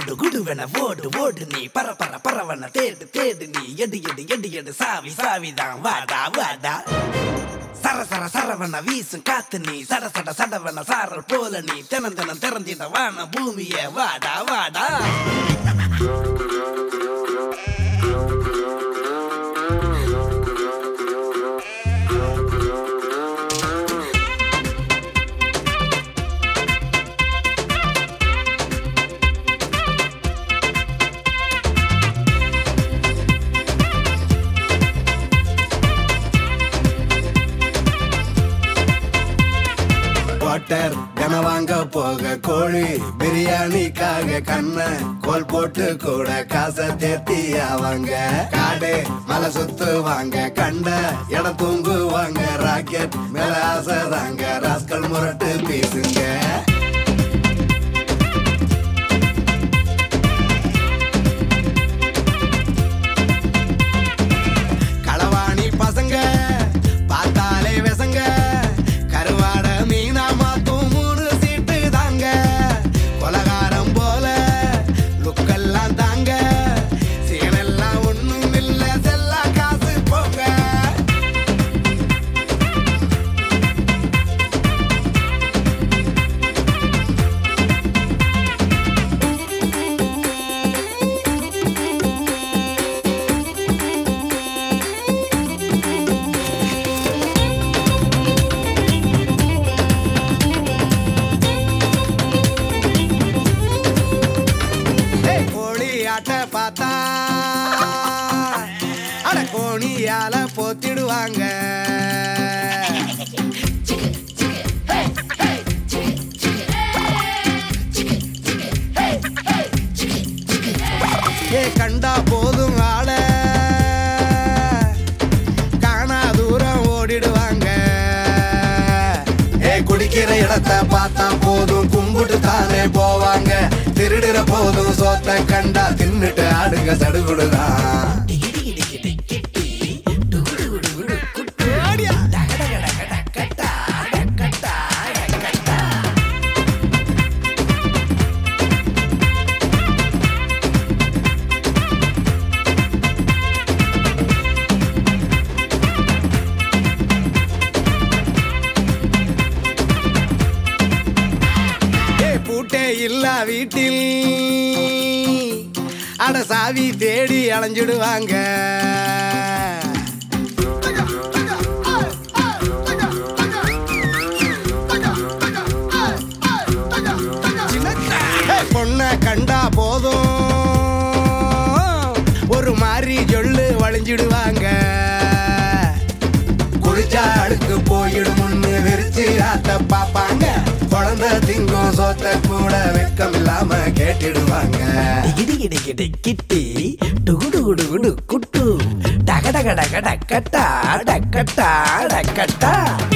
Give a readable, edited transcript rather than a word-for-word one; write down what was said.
குடு குடுவென ஓடு ஓடு நீ பர பர பரவன தேடு தேடு நீ எடு எடு எடு எடு சாவி சாவிதான் வாடா வாடா சர சர சரவன வீசும் காத்து நீ சட சட சடவன சாரல் போல நீ தினம் தினம் திறந்திட வான பூமியே வாடா வாடா கனவாங்க போக கோழி பிரியாணிக்காக கண்ண கோல் போட்டு கூட காசை தேத்தி அவங்க காடு மலை சுத்துவாங்க கண்ட இடம் தூங்குவாங்க ராக்கெட் மேல ஆசைதாங்க ராஸ்கல் முரட்டு பேசுங்க களவாணி பசங்க பார்த்தாலே வெசங்க கருவாட மீனா மாத்தும் 3 சீட்டு தாங்க கொலகாரம் போல லுக்கெல்லாம் தாங்க சீனெல்லாம் ஒண்ணும் இல்ல செல்லா காசு போங்க பார்த்தா அட கோணியால போத்திடுவாங்க கண்டா போதும் ஆள காணா தூரம் ஓடிடுவாங்க குடிக்கிற இடத்தை பார்த்தா போதும் கும்பிட்டு தானே போவாங்க திருடுற போதும் சோத்த கண்டா தின்னுட்டு ஆடுங்க சடுகுடுதான் இல்ல வீட்டில் அட சாவி தேடி அலைஞ்சிடுவாங்க பொண்ண கண்டா போதும் ஒரு மாதிரி சொல்லு வளைஞ்சிடுவாங்க குளிச்சா அடுக்கு போயிடும்னு விரிச்சு ஆத்த பாப்பாங்க குழந்தை திங்கும் சோத்த கூட வெக்கம் இல்லாம கேட்டிடுவாங்க கிடி கிடி கிடி கிட்டி டுகுடு குடு குடு குட்டு டக டக டக டக்கட்டா டக்கட்டா டக்கட்டா